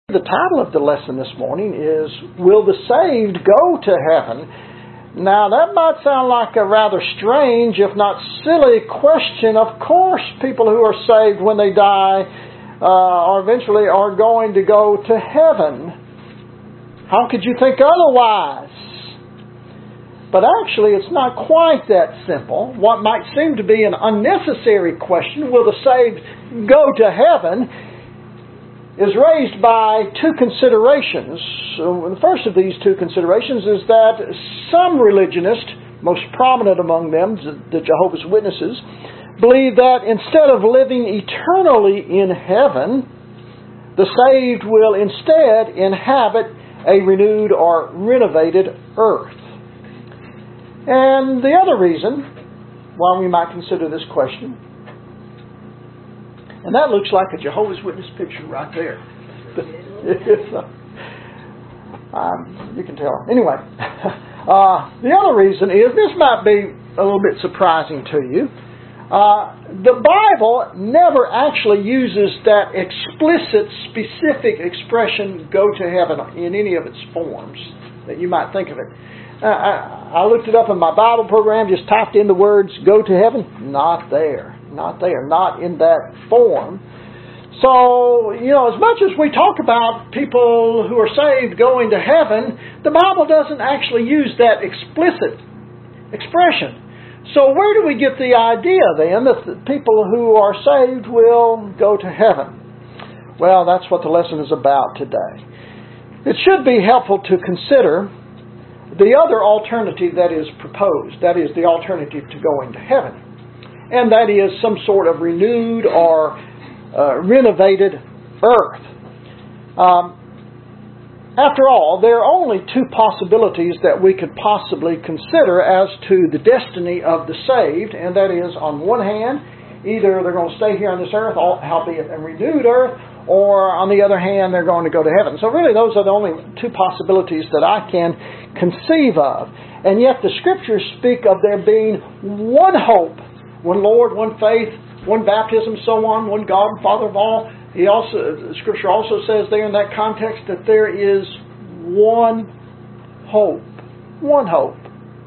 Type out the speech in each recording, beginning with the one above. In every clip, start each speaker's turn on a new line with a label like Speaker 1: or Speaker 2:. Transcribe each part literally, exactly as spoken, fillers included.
Speaker 1: The title of the lesson this morning is, Will the Saved Go to Heaven? Now that might sound like a rather strange, if not silly question. Of course, people who are saved when they die uh, or eventually are going to go to heaven. How could you think otherwise? But actually, it's not quite that simple. What might seem to be an unnecessary question, will the saved go to heaven, is raised by two considerations. So the first of these two considerations is that some religionists, most prominent among them, the Jehovah's Witnesses, believe that instead of living eternally in heaven, the saved will instead inhabit a renewed or renovated earth. And the other reason why we might consider this question, and that looks like a Jehovah's Witness picture right there. um, you can tell. Anyway, uh, the other reason is, this might be a little bit surprising to you. Uh, the Bible never actually uses that explicit, specific expression, go to heaven, in any of its forms that you might think of it. Uh, I, I looked it up in my Bible program, just typed in the words, go to heaven. Not there. Not there. Not in that form. So, you know, as much as we talk about people who are saved going to heaven, the Bible doesn't actually use that explicit expression. So where do we get the idea then that the people who are saved will go to heaven? Well, that's what the lesson is about today. It should be helpful to consider the other alternative that is proposed. That is the alternative to going to heaven. And that is some sort of renewed or uh, renovated earth. Um, after all, there are only two possibilities that we could possibly consider as to the destiny of the saved, and that is, on one hand, either they're going to stay here on this earth, albeit a renewed earth, or on the other hand, they're going to go to heaven. So really, those are the only two possibilities that I can conceive of. And yet the Scriptures speak of there being one hope, one Lord, one faith, one baptism, so on, one God and Father of all. He also, the Scripture also says there in that context that there is one hope. One hope.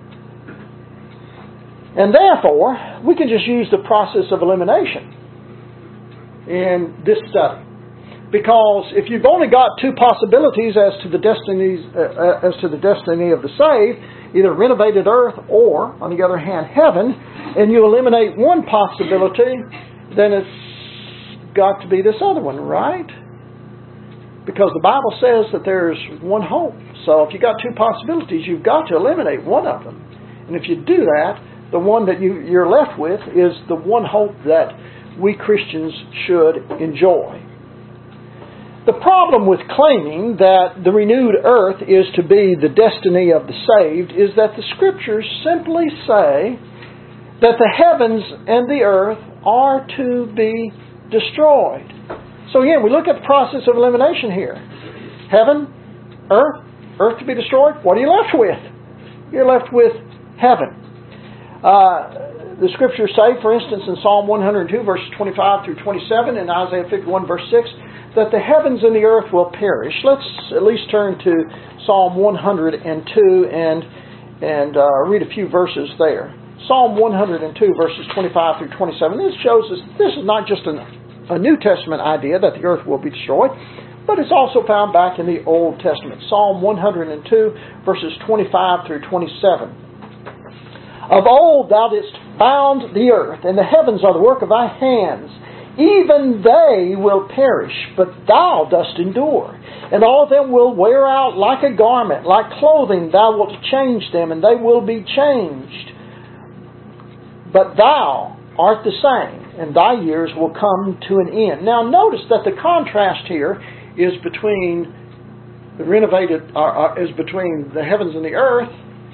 Speaker 1: And therefore, we can just use the process of elimination in this study. Because if you've only got two possibilities as to the destinies, uh, as to the destiny of the saved, either renovated earth or, on the other hand, heaven, and you eliminate one possibility, then it's got to be this other one, right? Because the Bible says that there's one hope. So if you've got two possibilities, you've got to eliminate one of them. And if you do that, the one that you, you're left with is the one hope that we Christians should enjoy. The problem with claiming that the renewed earth is to be the destiny of the saved is that the Scriptures simply say that the heavens and the earth are to be destroyed. So again, we look at the process of elimination here. Heaven, earth, earth to be destroyed. What are you left with? You're left with heaven. Uh, the Scriptures say, for instance, in Psalm one hundred two, verses twenty-five through twenty-seven, and Isaiah fifty-one, verse six, that the heavens and the earth will perish. Let's at least turn to Psalm one hundred two and and uh, read a few verses there. Psalm one hundred two, verses twenty-five through twenty-seven. This shows us this is not just an, a New Testament idea that the earth will be destroyed, but it's also found back in the Old Testament. Psalm one hundred two, verses twenty-five through twenty-seven. Of old thou didst found the earth, and the heavens are the work of thy hands. Even they will perish, but thou dost endure. And all of them will wear out like a garment, like clothing. Thou wilt change them, and they will be changed. But thou art the same, and thy years will come to an end. Now notice that the contrast here is between the renovated, uh, is between the heavens and the earth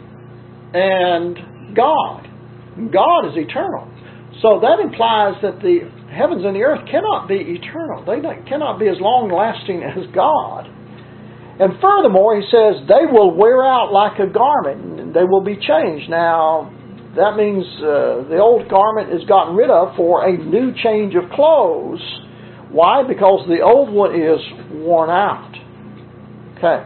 Speaker 1: and God. God is eternal. So that implies that the heavens and the earth cannot be eternal. They cannot be as long-lasting as God. And furthermore, he says, they will wear out like a garment, and they will be changed. Now, that means uh, the old garment is gotten rid of for a new change of clothes. Why? Because the old one is worn out. Okay.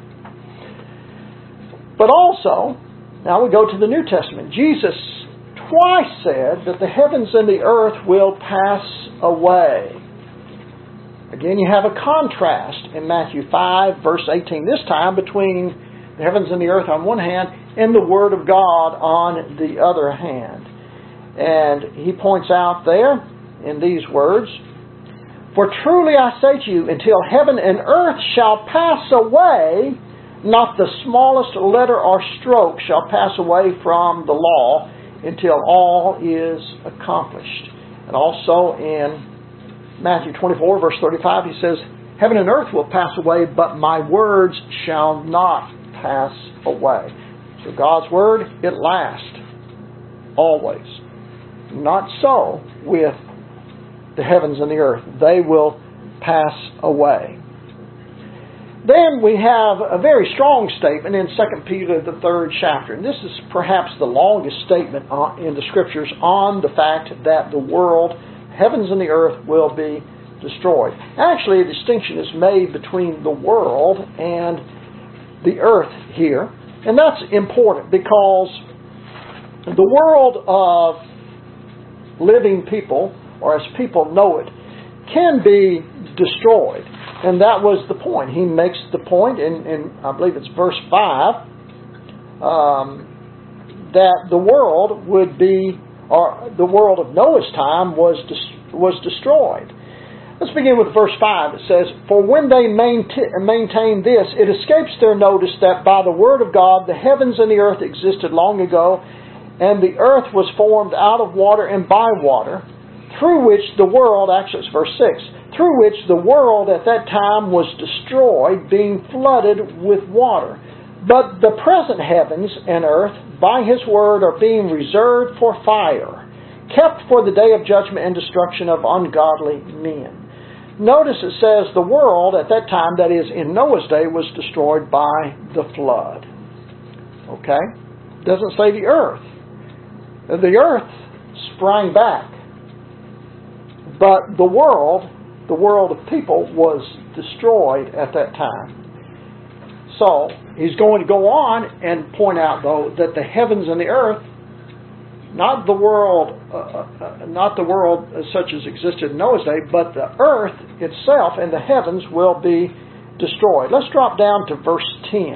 Speaker 1: But also, now we go to the New Testament. Jesus twice said that the heavens and the earth will pass away. Again, you have a contrast in Matthew five, verse eighteen, this time between the heavens and the earth on one hand and the Word of God on the other hand. And he points out there in these words, "For truly I say to you, until heaven and earth shall pass away, not the smallest letter or stroke shall pass away from the law until all is accomplished." And also in Matthew twenty-four, verse thirty-five, he says, "Heaven and earth will pass away, but my words shall not pass away." So God's Word, it lasts. Always. Not so with the heavens and the earth. They will pass away. Then we have a very strong statement in Second Peter, the third chapter. And this is perhaps the longest statement in the Scriptures on the fact that the world, heavens and the earth, will be destroyed. Actually, a distinction is made between the world and the earth here. And that's important because the world of living people, or as people know it, can be destroyed. And that was the point. He makes the point in, in I believe it's verse five, um, that the world would be, or the world of Noah's time was des- was destroyed. Let's begin with verse five. It says, "For when they maintain this, it escapes their notice that by the word of God the heavens and the earth existed long ago, and the earth was formed out of water and by water, through which the world," actually it's verse six, "through which the world at that time was destroyed, being flooded with water. But the present heavens and earth by His word are being reserved for fire, kept for the day of judgment and destruction of ungodly men." Notice it says the world at that time, that is in Noah's day, was destroyed by the flood. Okay? It doesn't say the earth. The earth sprang back. But the world, the world of people, was destroyed at that time. So, he's going to go on and point out, though, that the heavens and the earth, not the world, uh, uh, not the world such as existed in Noah's day, but the earth itself and the heavens will be destroyed. Let's drop down to verse ten.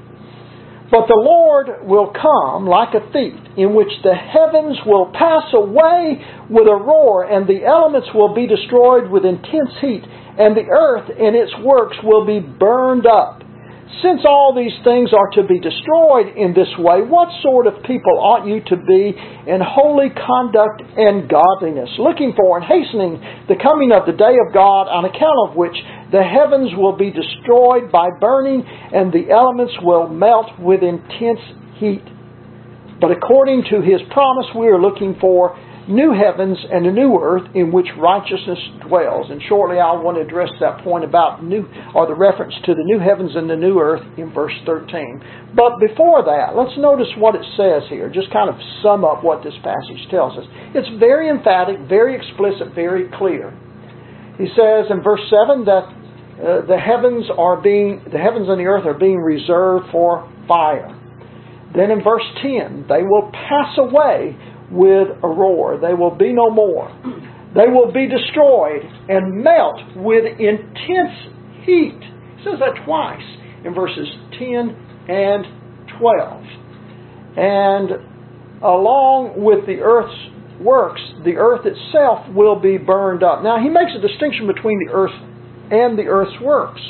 Speaker 1: "But the Lord will come like a thief, in which the heavens will pass away with a roar, and the elements will be destroyed with intense heat, and the earth and its works will be burned up. Since all these things are to be destroyed in this way, what sort of people ought you to be in holy conduct and godliness, looking for and hastening the coming of the day of God, on account of which the heavens will be destroyed by burning, and the elements will melt with intense heat. But according to His promise, we are looking for new heavens and a new earth in which righteousness dwells." And shortly I want to address that point about new, or the reference to the new heavens and the new earth in verse thirteen. But before that, let's notice what it says here. Just kind of sum up what this passage tells us. It's very emphatic, very explicit, very clear. He says in verse seven that uh, the heavens are being, the heavens and the earth are being reserved for fire. Then in verse ten, they will pass away with a roar. They will be no more. They will be destroyed and melt with intense heat. It says that twice in verses ten and twelve. And along with the earth's works, the earth itself will be burned up. Now he makes a distinction between the earth and the earth's works.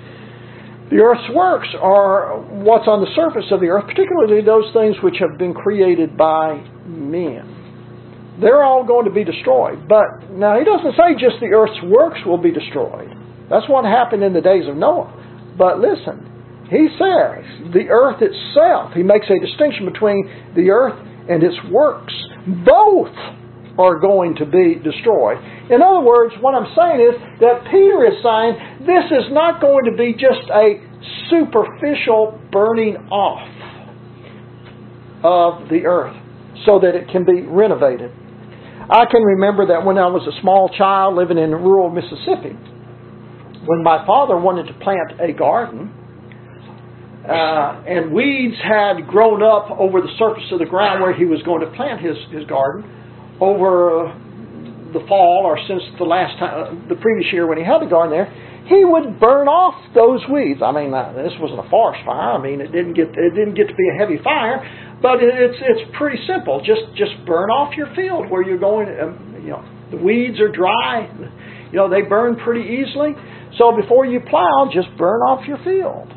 Speaker 1: The earth's works are what's on the surface of the earth, particularly those things which have been created by men. They're all going to be destroyed. But now he doesn't say just the earth's works will be destroyed. That's what happened in the days of Noah. But listen, he says the earth itself, he makes a distinction between the earth and its works. Both are going to be destroyed. In other words, what I'm saying is that Peter is saying this is not going to be just a superficial burning off of the earth so that it can be renovated. I can remember that when I was a small child living in rural Mississippi, when my father wanted to plant a garden, uh, and weeds had grown up over the surface of the ground where he was going to plant his, his garden over uh, the fall, or since the last time, uh, the previous year when he had the garden there, he would burn off those weeds. I mean, uh, this wasn't a forest fire. I mean, it didn't get it didn't get to be a heavy fire, but it's it's pretty simple. Just just burn off your field where you're going. Um, you know, the weeds are dry. You know, they burn pretty easily. So before you plow, just burn off your field.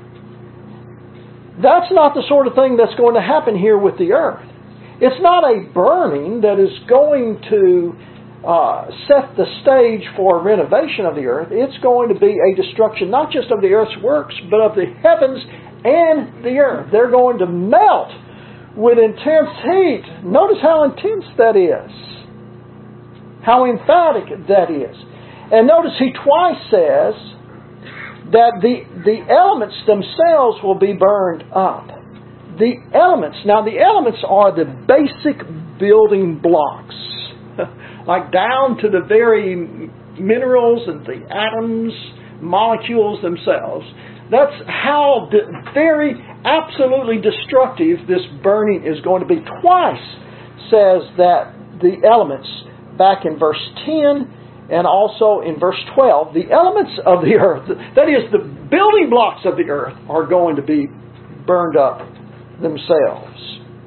Speaker 1: That's not the sort of thing that's going to happen here with the earth. It's not a burning that is going to Uh, set the stage for renovation of the earth. It's going to be a destruction not just of the earth's works, but of the heavens and the earth. They're going to melt with intense heat. Notice how intense that is. How emphatic that is. And notice he twice says that the, the elements themselves will be burned up. The elements. Now the elements are the basic building blocks. Like down to the very minerals and the atoms, molecules themselves. That's how de- very absolutely destructive this burning is going to be. Twice says that the elements, back in verse ten and also in verse twelve, the elements of the earth, that is, the building blocks of the earth, are going to be burned up themselves.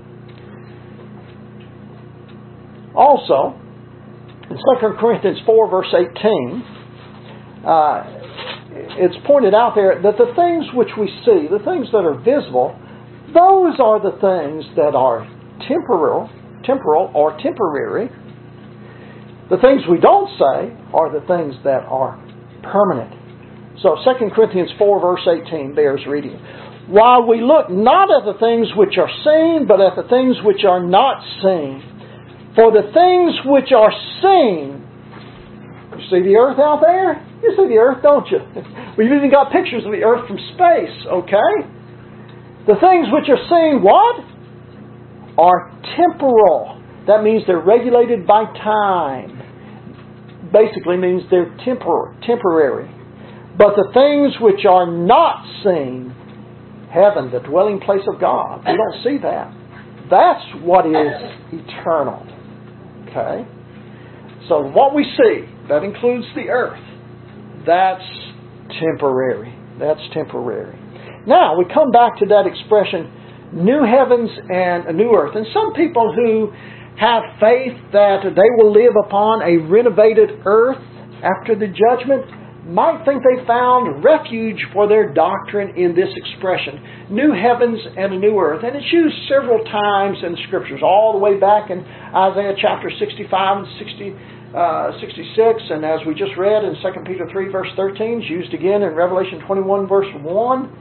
Speaker 1: Also, in Second Corinthians four, verse eighteen, uh, it's pointed out there that the things which we see, the things that are visible, those are the things that are temporal, temporal or temporary. The things we don't say are the things that are permanent. So Second Corinthians four, verse eighteen bears reading. While we look not at the things which are seen, but at the things which are not seen. For the things which are seen, you see the earth out there? You see the earth, don't you? We've even got pictures of the earth from space, okay? The things which are seen, what? Are temporal. That means they're regulated by time. Basically means they're tempor- temporary. But the things which are not seen, heaven, the dwelling place of God, we don't see that. That's what is eternal. Okay? So what we see, that includes the earth, that's temporary. That's temporary. Now, we come back to that expression, new heavens and a new earth. And some people who have faith that they will live upon a renovated earth after the judgment might think they found refuge for their doctrine in this expression, new heavens and a new earth. And it's used several times in the Scriptures, all the way back in Isaiah chapter sixty-five and sixty, uh, sixty-six, and as we just read in Second Peter three, verse thirteen, it's used again in Revelation twenty-one, verse one.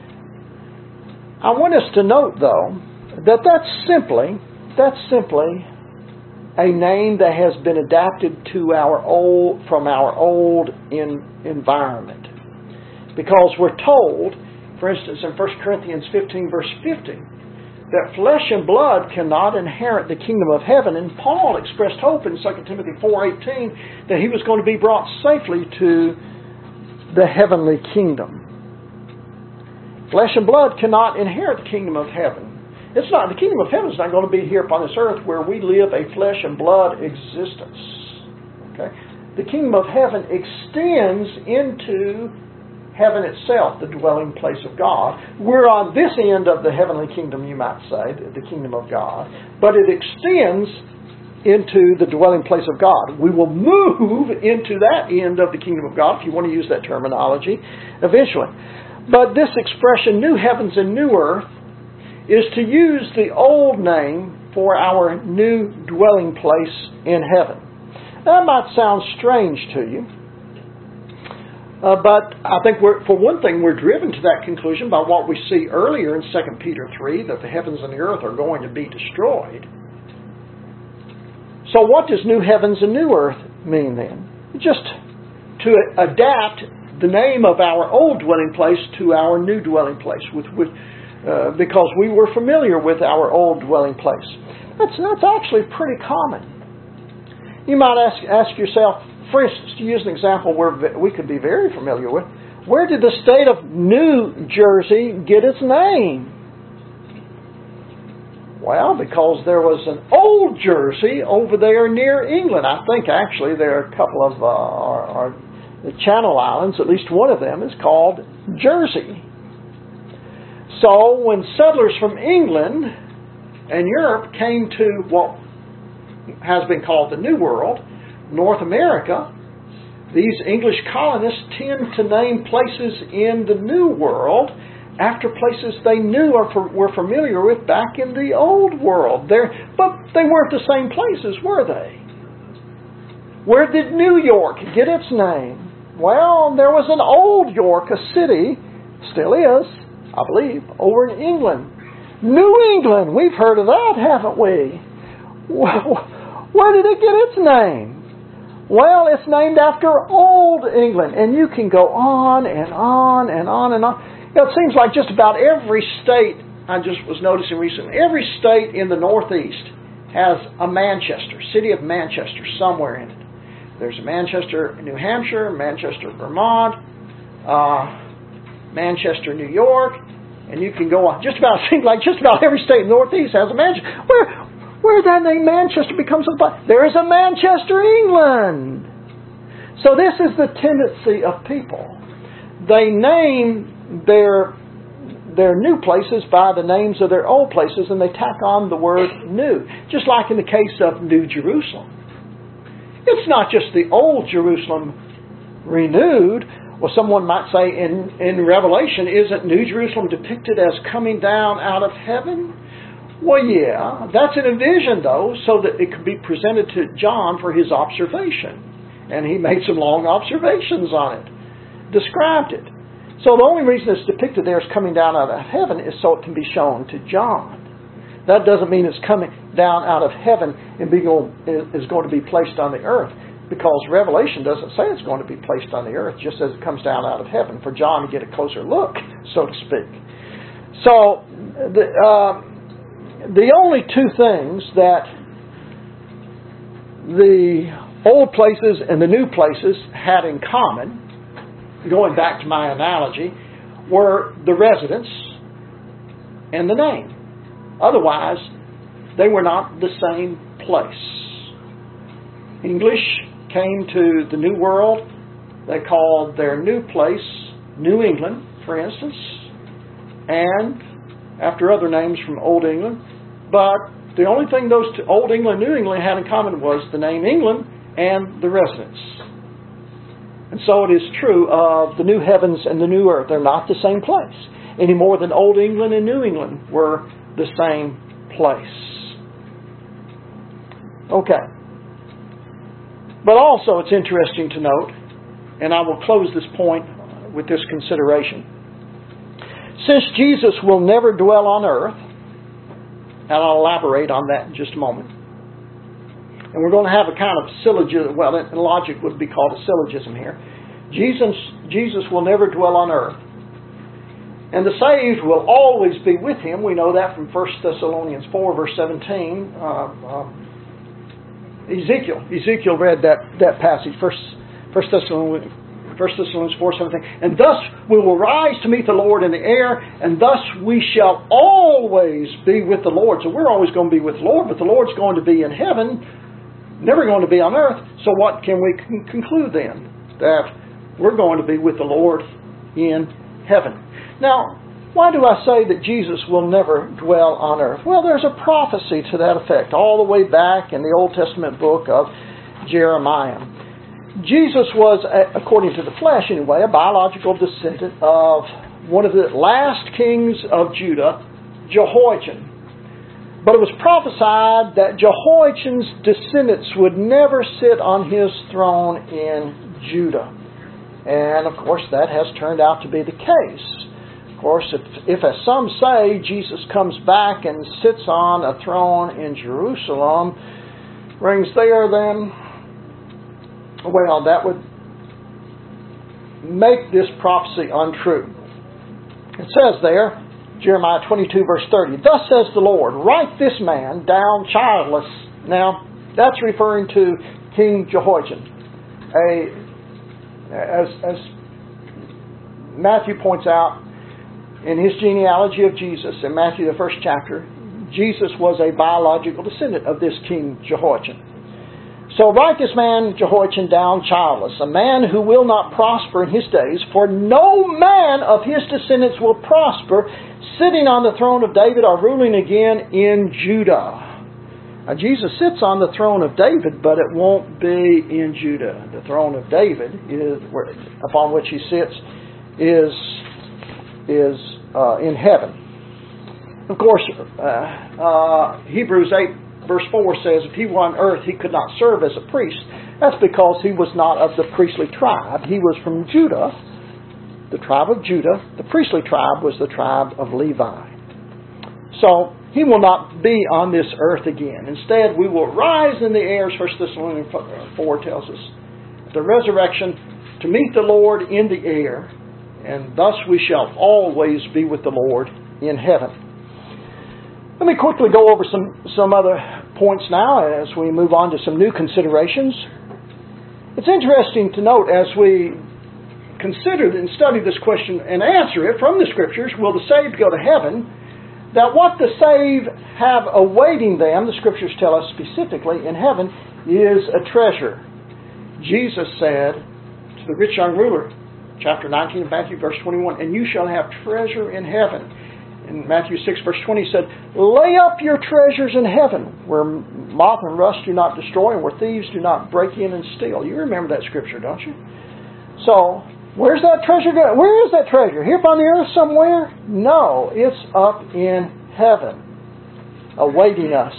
Speaker 1: I want us to note, though, that that's simply, that's simply a name that has been adapted to our old, from our old in, environment. Because we're told, for instance, in First Corinthians fifteen, verse fifty, that flesh and blood cannot inherit the kingdom of heaven. And Paul expressed hope in Second Timothy four eighteen that he was going to be brought safely to the heavenly kingdom. Flesh and blood cannot inherit the kingdom of heaven. It's not, the kingdom of heaven is not going to be here upon this earth where we live a flesh and blood existence. Okay? The kingdom of heaven extends into heaven itself, the dwelling place of God. We're on this end of the heavenly kingdom, you might say, the kingdom of God. But it extends into the dwelling place of God. We will move into that end of the kingdom of God, if you want to use that terminology, eventually. But this expression, new heavens and new earth, is to use the old name for our new dwelling place in heaven. That might sound strange to you, uh, but I think we're, for one thing, we're driven to that conclusion by what we see earlier in Second Peter three, that the heavens and the earth are going to be destroyed. So what does new heavens and new earth mean then? Just to adapt the name of our old dwelling place to our new dwelling place, with, with Uh, because we were familiar with our old dwelling place. That's, that's actually pretty common. You might ask, ask yourself, for instance, to use an example where we could be very familiar with, Where did the state of New Jersey get its name? Well, because there was an Old Jersey over there near England. I think actually there are a couple of uh, our, our, the Channel Islands, at least one of them is called Jersey. So when settlers from England and Europe came to what has been called the New World, North America, these English colonists tend to name places in the New World after places they knew or for, were familiar with back in the Old World. There, but they weren't the same places, were they? Where did New York get its name? Well, there was an Old York, a city, still is, I believe, over in England. New England, we've heard of that, haven't we? Where did it get its name? Well, it's named after Old England. And you can go on and on and on and on. You know, it seems like just about every state, I just was noticing recently, every state in the Northeast has a Manchester, city of Manchester somewhere in it. There's a Manchester, New Hampshire, Manchester, Vermont, uh, Manchester, New York, and you can go on. Just about, it seems like just about every state in the Northeast has a Manchester. Where, where that name Manchester becomes a... There is a Manchester, England. So this is the tendency of people. They name their their new places by the names of their old places, and they tack on the word new. Just like in the case of New Jerusalem. It's not just the old Jerusalem renewed. Well, someone might say in, in Revelation, isn't New Jerusalem depicted as coming down out of heaven? Well, yeah, that's in a vision, though, so that it could be presented to John for his observation. And he made some long observations on it, described it. So the only reason it's depicted there as coming down out of heaven is so it can be shown to John. That doesn't mean it's coming down out of heaven and be going, is going to be placed on the earth, because Revelation doesn't say it's going to be placed on the earth, just as it comes down out of heaven for John to get a closer look, so to speak. So the, uh, the only two things that the old places and the new places had in common, going back to my analogy, were the residence and the name. Otherwise, they were not the same place. English came to the New World. They called their new place New England, for instance, and after other names from Old England. But the only thing those two, Old England and New England, had in common was the name England and the residence. And so it is true of the new heavens and the new earth. They're not the same place any more than Old England and New England were the same place. Okay. But also it's interesting to note, and I will close this point with this consideration. Since Jesus will never dwell on earth, and I'll elaborate on that in just a moment. And we're going to have a kind of syllogism, well, logic would be called a syllogism here. Jesus, Jesus will never dwell on earth. And the saved will always be with Him. We know that from First Thessalonians four, verse seventeen. Uh, uh, Ezekiel. Ezekiel read that, that passage, First, First Thessalonians, First Thessalonians four, seventeen. And thus we will rise to meet the Lord in the air, and thus we shall always be with the Lord. So we're always going to be with the Lord, but the Lord's going to be in heaven, never going to be on earth. So what can we con- conclude then? That we're going to be with the Lord in heaven. Now, why do I say that Jesus will never dwell on earth? Well, there's a prophecy to that effect all the way back in the Old Testament book of Jeremiah. Jesus was, according to the flesh anyway, a biological descendant of one of the last kings of Judah, Jehoiachin. But it was prophesied that Jehoiachin's descendants would never sit on his throne in Judah. And of course that has turned out to be the case. Of course, if, if as some say, Jesus comes back and sits on a throne in Jerusalem, reigns there, then, well, that would make this prophecy untrue. It says there, Jeremiah twenty-two, verse thirty, "Thus says the Lord, write this man down childless." Now, that's referring to King Jehoiachin. A, as, as Matthew points out in his genealogy of Jesus, in Matthew the first chapter, Jesus was a biological descendant of this King Jehoiachin. So write this man Jehoiachin down childless, a man who will not prosper in his days, for no man of his descendants will prosper, sitting on the throne of David or ruling again in Judah. Now, Jesus sits on the throne of David, but it won't be in Judah. The throne of David, is upon which he sits, is, is uh, in heaven. Of course, uh, uh, Hebrews eight verse four says, if he were on earth, he could not serve as a priest. That's because he was not of the priestly tribe. He was from Judah, the tribe of Judah. The priestly tribe was the tribe of Levi. So, he will not be on this earth again. Instead, we will rise in the air, as First Thessalonians four tells us, the resurrection, to meet the Lord in the air, and thus we shall always be with the Lord in heaven. Let me quickly go over some, some other points now as we move on to some new considerations. It's interesting to note as we consider and study this question and answer it from the Scriptures, will the saved go to heaven? That what the saved have awaiting them, the Scriptures tell us specifically, in heaven, is a treasure. Jesus said to the rich young ruler, chapter nineteen of Matthew, verse twenty-one, and you shall have treasure in heaven. In Matthew six, verse twenty, he said, lay up your treasures in heaven, where moth and rust do not destroy, and where thieves do not break in and steal. You remember that scripture, don't you? So, where's that treasure going? Where is that treasure? Here upon the earth somewhere? No, it's up in heaven, awaiting us.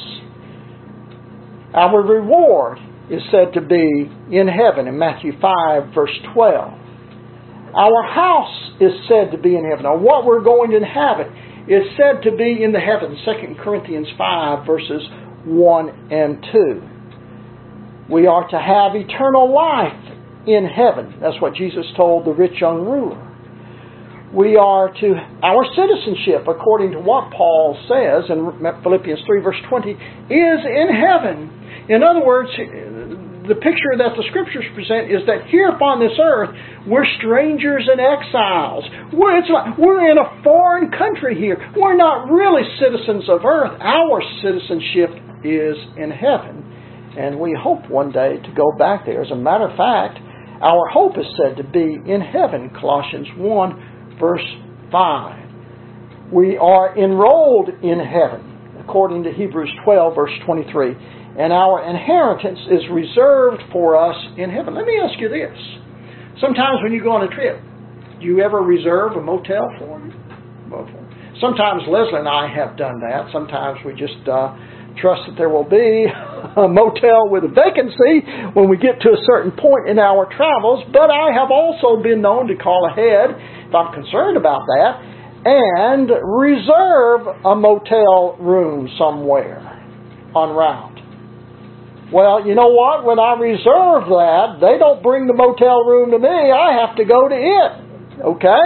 Speaker 1: Our reward is said to be in heaven in Matthew five, verse twelve. Our house is said to be in heaven, or what we're going to inhabit is said to be in the heavens, Second Corinthians five, verses one and two. We are to have eternal life in heaven. That's what Jesus told the rich young ruler. We are to, our citizenship, according to what Paul says in Philippians three, verse twenty, is in heaven. In other words, the picture that the Scriptures present is that here upon this earth, we're strangers and exiles. We're, it's like, we're in a foreign country here. We're not really citizens of earth. Our citizenship is in heaven. And we hope one day to go back there. As a matter of fact, our hope is said to be in heaven, Colossians one, verse five. We are enrolled in heaven, according to Hebrews twelve, verse twenty-three. And our inheritance is reserved for us in heaven. Let me ask you this. Sometimes when you go on a trip, do you ever reserve a motel for you? Sometimes Leslie and I have done that. Sometimes we just uh, trust that there will be a motel with a vacancy when we get to a certain point in our travels. But I have also been known to call ahead, if I'm concerned about that, and reserve a motel room somewhere en route. Well, you know what? When I reserve that, they don't bring the motel room to me. I have to go to it. Okay?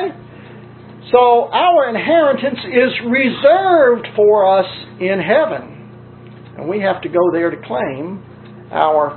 Speaker 1: So our inheritance is reserved for us in heaven. And we have to go there to claim our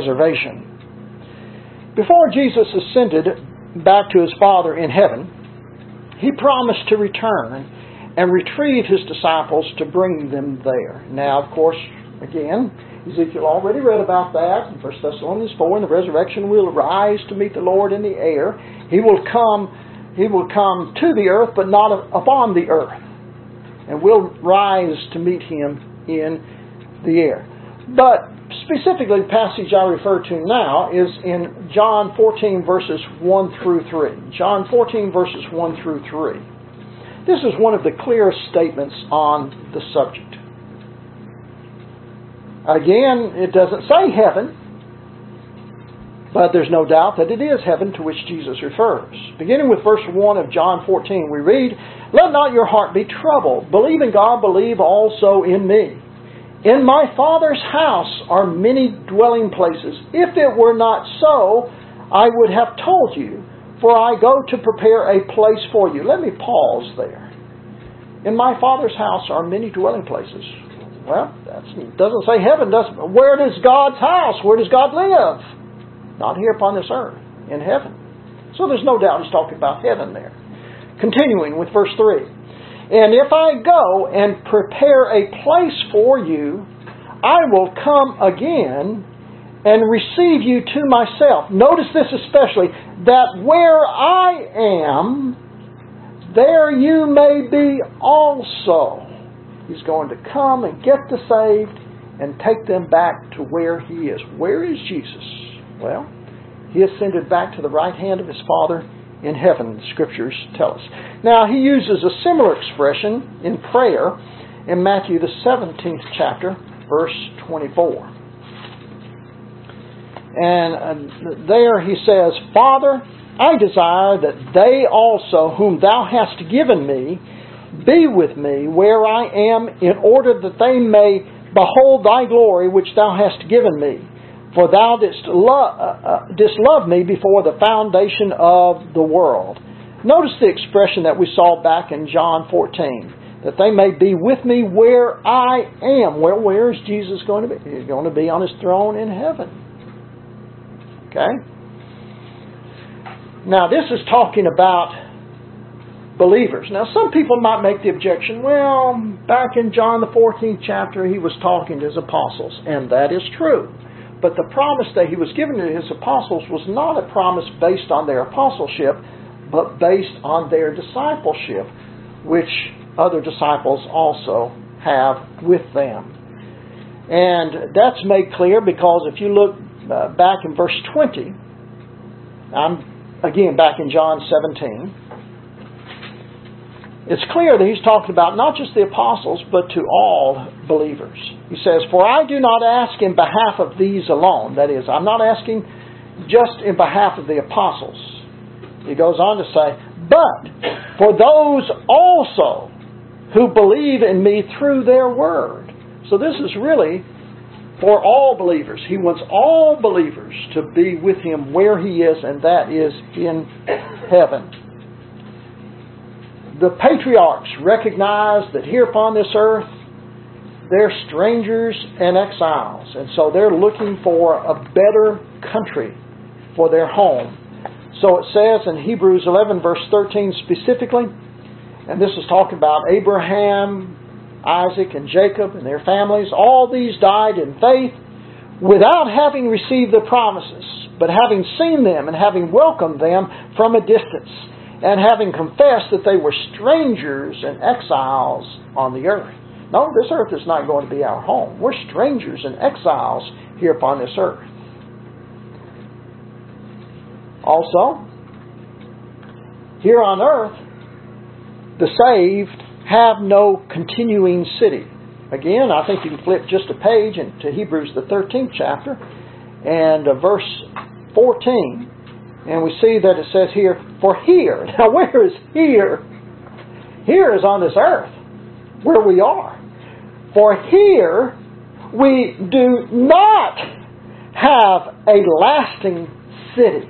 Speaker 1: reservation. Before Jesus ascended back to His Father in heaven, He promised to return and retrieve His disciples to bring them there. Now, of course, again, Ezekiel already read about that in First Thessalonians four. In the resurrection, we'll rise to meet the Lord in the air. He will come, He will come to the earth, but not upon the earth. And we'll rise to meet Him in the air. But specifically, the passage I refer to now is in John fourteen, verses one through three. John fourteen, verses one through three. This is one of the clearest statements on the subject. Again, it doesn't say heaven, but there's no doubt that it is heaven to which Jesus refers. Beginning with verse one of John fourteen, we read, let not your heart be troubled. Believe in God, believe also in me. In my Father's house are many dwelling places. If it were not so, I would have told you, for I go to prepare a place for you. Let me pause there. In my Father's house are many dwelling places. Well, that doesn't say heaven. Doesn't. Where is God's house? Where does God live? Not here upon this earth, in heaven. So there's no doubt he's talking about heaven there. Continuing with verse three. And if I go and prepare a place for you, I will come again and receive you to myself. Notice this especially, that where I am, there you may be also. He's going to come and get the saved and take them back to where He is. Where is Jesus? Well, He ascended back to the right hand of His Father in heaven, the Scriptures tell us. Now, He uses a similar expression in prayer in Matthew the seventeenth chapter, verse twenty-four. And uh, there He says, Father, I desire that they also whom Thou hast given me be with me where I am, in order that they may behold Thy glory which Thou hast given me. For Thou didst, lo- uh, uh, didst love me before the foundation of the world. Notice the expression that we saw back in John fourteen. That they may be with me where I am. Well, where is Jesus going to be? He's going to be on His throne in heaven. Okay? Now, this is talking about believers. Now, some people might make the objection, well, back in John the fourteenth chapter, He was talking to His apostles. And that is true. But the promise that He was given to His apostles was not a promise based on their apostleship, but based on their discipleship, which other disciples also have with them. And that's made clear because if you look uh, back in verse twenty, I'm again back in John seventeen, it's clear that He's talking about not just the apostles, but to all believers. He says, For I do not ask in behalf of these alone. That is, I'm not asking just in behalf of the apostles. He goes on to say, But for those also who believe in me through their word. So this is really for all believers. He wants all believers to be with Him where He is, and that is in heaven. The patriarchs recognized that here upon this earth, they're strangers and exiles. And so they're looking for a better country for their home. So it says in Hebrews eleven verse thirteen specifically, and this is talking about Abraham, Isaac, and Jacob and their families. All these died in faith without having received the promises, but having seen them and having welcomed them from a distance, and having confessed that they were strangers and exiles on the earth. No, this earth is not going to be our home. We're strangers and exiles here upon this earth. Also, here on earth, the saved have no continuing city. Again, I think you can flip just a page into Hebrews the thirteenth chapter and uh, verse fourteen. And we see that it says here, for here. Now where is here? Here is on this earth, where we are. For here we do not have a lasting city,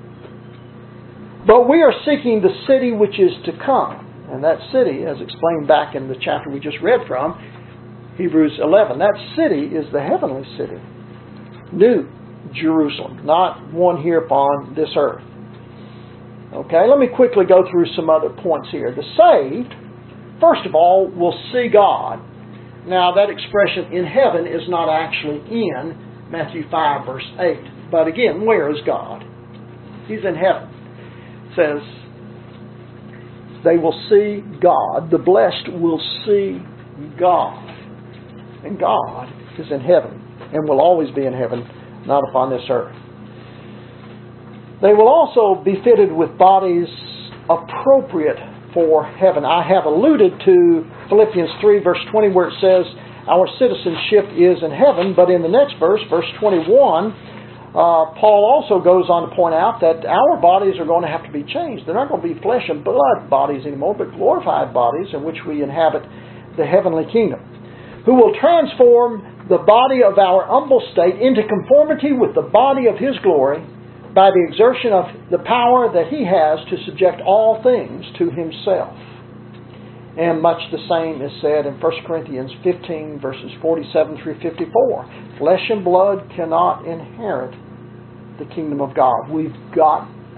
Speaker 1: but we are seeking the city which is to come. And that city, as explained back in the chapter we just read from, Hebrews eleven, that city is the heavenly city. New Jerusalem, not one here upon this earth. Okay, let me quickly go through some other points here. The saved, first of all, will see God. Now, that expression in heaven is not actually in Matthew five, verse eight. But again, where is God? He's in heaven. It says, they will see God. The blessed will see God. And God is in heaven and will always be in heaven, not upon this earth. They will also be fitted with bodies appropriate for heaven. I have alluded to Philippians three, verse twenty, where it says our citizenship is in heaven. But in the next verse, verse twenty-one, uh, Paul also goes on to point out that our bodies are going to have to be changed. They're not going to be flesh and blood bodies anymore, but glorified bodies in which we inhabit the heavenly kingdom, who will transform the body of our humble state into conformity with the body of His glory by the exertion of the power that He has to subject all things to Himself. And much the same is said in First Corinthians fifteen, verses forty-seven through fifty-four. Flesh and blood cannot inherit the kingdom of God. We've got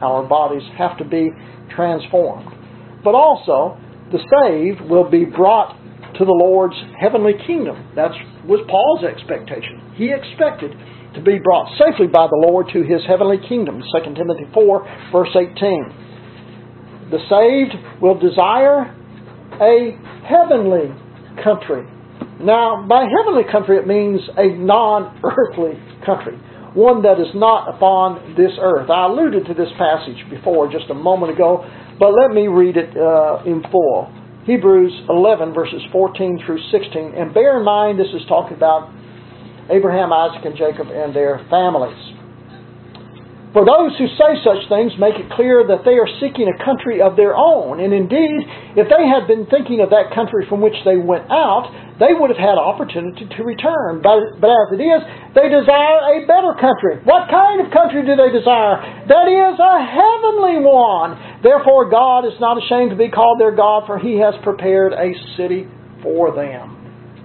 Speaker 1: our bodies have to be transformed. But also, the saved will be brought to the Lord's heavenly kingdom. That was Paul's expectation. He expected to be brought safely by the Lord to His heavenly kingdom. Second Timothy four, verse eighteen. The saved will desire a heavenly country. Now, by heavenly country, it means a non-earthly country, one that is not upon this earth. I alluded to this passage before just a moment ago, but let me read it uh, in full. Hebrews eleven, verses fourteen through sixteen. And bear in mind, this is talking about Abraham, Isaac, and Jacob and their families. For those who say such things make it clear that they are seeking a country of their own. And indeed, if they had been thinking of that country from which they went out, they would have had opportunity to return. But, but as it is, they desire a better country. What kind of country do they desire? That is, a heavenly one. Therefore, God is not ashamed to be called their God, for He has prepared a city for them.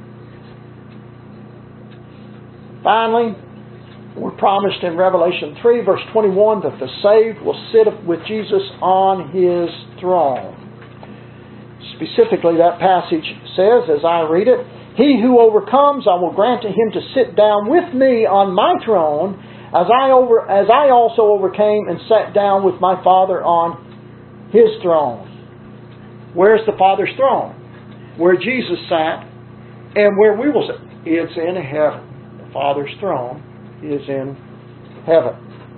Speaker 1: Finally, we're promised in Revelation three, verse twenty-one, that the saved will sit with Jesus on His throne. Specifically, that passage says, as I read it, He who overcomes, I will grant to him to sit down with me on my throne, as I over as I also overcame and sat down with my Father on His throne. Where's the Father's throne? Where Jesus sat and where we will sit. It's in heaven. The Father's throne is in heaven.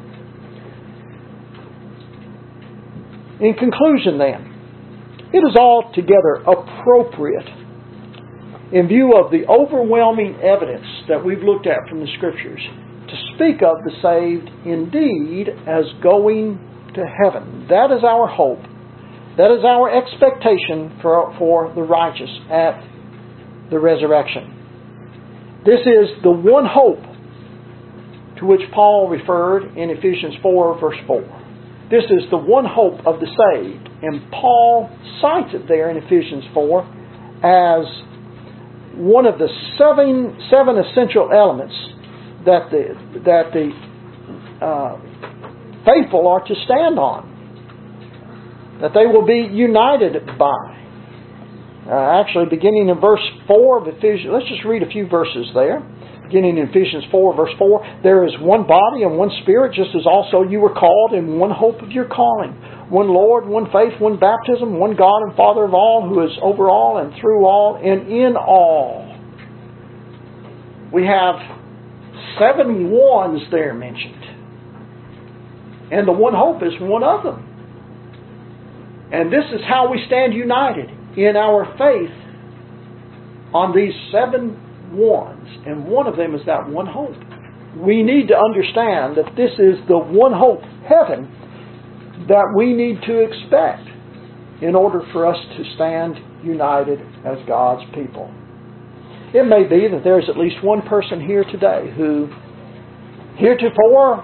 Speaker 1: In conclusion then, it is altogether appropriate, in view of the overwhelming evidence that we've looked at from the Scriptures, to speak of the saved indeed as going to heaven. That is our hope. That is our expectation for, for the righteous at the resurrection. This is the one hope to which Paul referred in Ephesians four, verse four. This is the one hope of the saved. And Paul cites it there in Ephesians four as one of the seven, seven essential elements that the, that the uh, faithful are to stand on, that they will be united by. Uh, actually, beginning in verse four of Ephesians, let's just read a few verses there. Beginning in Ephesians four, verse four, there is one body and one Spirit, just as also you were called in one hope of your calling. One Lord, one faith, one baptism, one God and Father of all, who is over all and through all and in all. We have seven ones there mentioned. And the one hope is one of them. And this is how we stand united in our faith on these seven ones. And one of them is that one hope. We need to understand that this is the one hope, heaven, that we need to expect in order for us to stand united as God's people. It may be that there's at least one person here today who heretofore,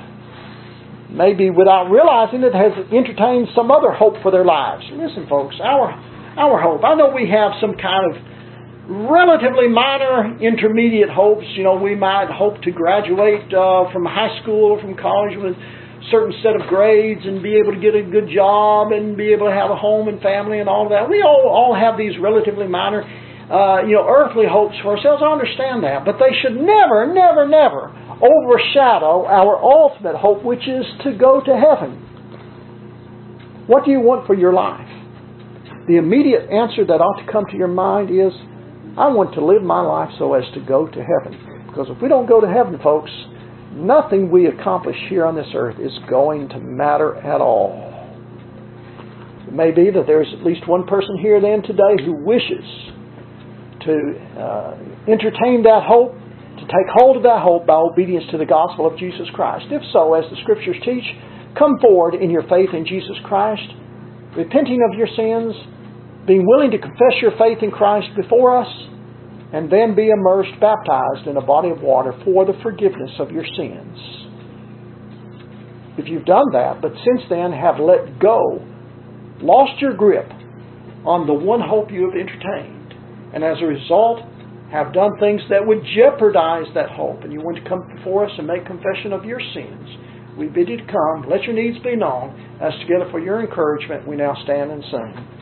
Speaker 1: maybe without realizing it, has entertained some other hope for their lives. Listen, folks, our, our hope, I know we have some kind of relatively minor intermediate hopes. You know, we might hope to graduate uh, from high school or from college with a certain set of grades and be able to get a good job and be able to have a home and family and all of that. We all, all have these relatively minor, uh, you know, earthly hopes for ourselves. I understand that. But they should never, never, never overshadow our ultimate hope, which is to go to heaven. What do you want for your life? The immediate answer that ought to come to your mind is, I want to live my life so as to go to heaven. Because if we don't go to heaven, folks, nothing we accomplish here on this earth is going to matter at all. It may be that there's at least one person here then today who wishes to uh, entertain that hope, to take hold of that hope by obedience to the gospel of Jesus Christ. If so, as the Scriptures teach, come forward in your faith in Jesus Christ, repenting of your sins, being willing to confess your faith in Christ before us, and then be immersed, baptized in a body of water for the forgiveness of your sins. If you've done that, but since then have let go, lost your grip on the one hope you have entertained, and as a result have done things that would jeopardize that hope, and you want to come before us and make confession of your sins, we bid you to come. Let your needs be known. As together for your encouragement, we now stand and sing.